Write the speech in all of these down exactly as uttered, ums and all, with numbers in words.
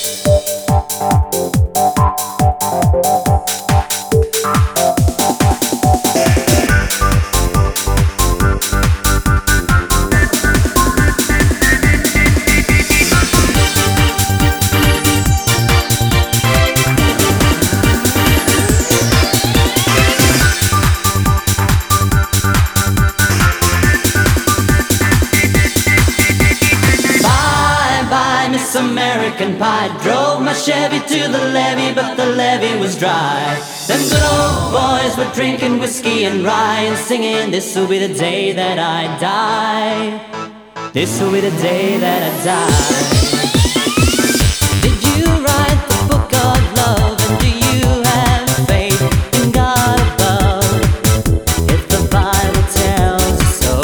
American Pie. Drove my Chevy to the levee, but the levee was dry. Them good old boys were drinking whiskey and rye and singing, this will be the day that I die. This will be the day that I die. Did you write the book of love, and do you have faith in God above? If the Bible tells you so.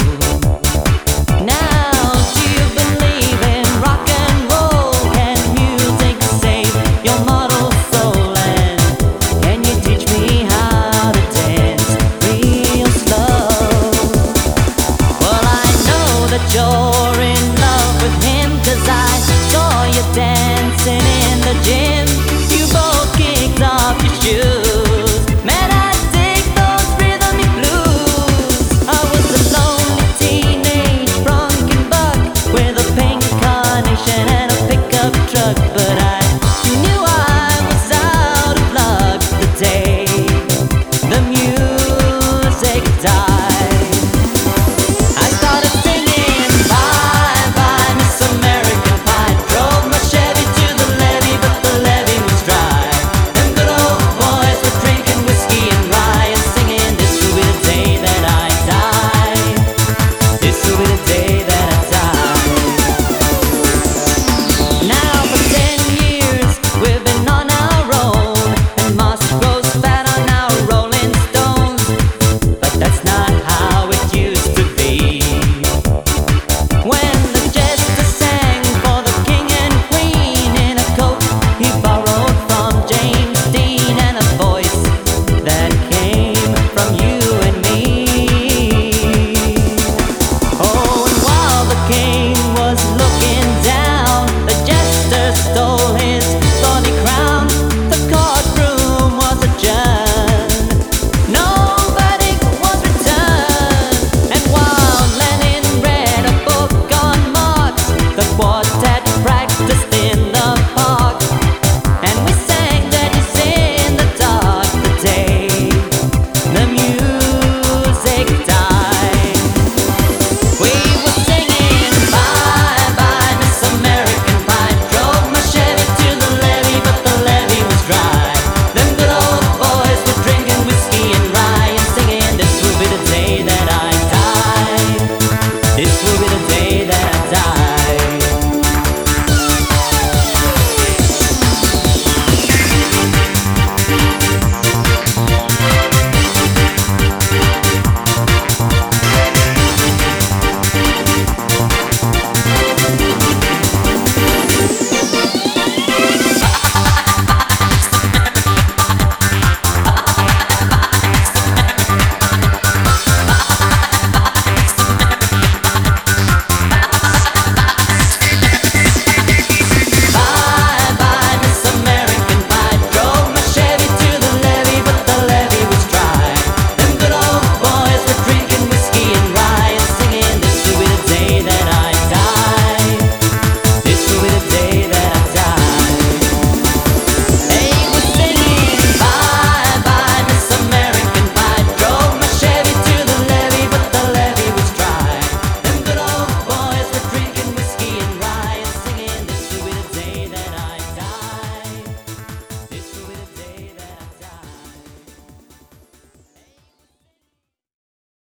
Now do you believe in rock and roll? Can music save your mortal soul? And can you teach me how to dance real slow? Well, I know that you're in love with him, 'cause I saw you dancing in the gym. You both kicked off your shoes. Man, I dig those rhythmy blues. I was a lonely teenage bronco buck with a pink carnation and a pickup truck.